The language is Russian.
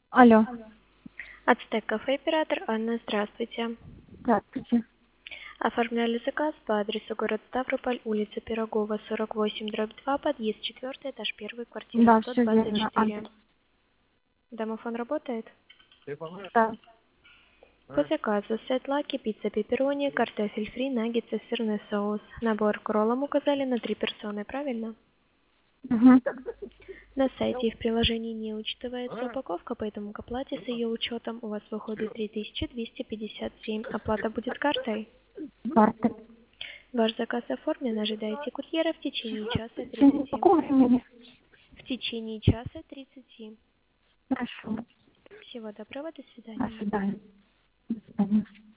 Алло, Ацтек кафе оператор Анна, здравствуйте. здравствуйте. Оформляли заказ по адресу город Ставрополь, улица Пирогова, 48/2, подъезд 4, этаж 1, квартира Да, все верно. 124. Домофон работает? Да. По заказу сет лаки, пицца пепперони, картофель фри, наггетсы, сырный соус. Набор к роллам указали на 3 персоны, правильно? Угу. На сайте и в приложении не учитывается упаковка, поэтому к оплате с ее учетом у вас выходит 3257. Оплата будет картой. Карты. Ваш заказ оформлен, ожидайте курьера в течение часа В 30. каком времени? В течение часа 30. Хорошо. Всего доброго, до До свидания. свидания. До свидания.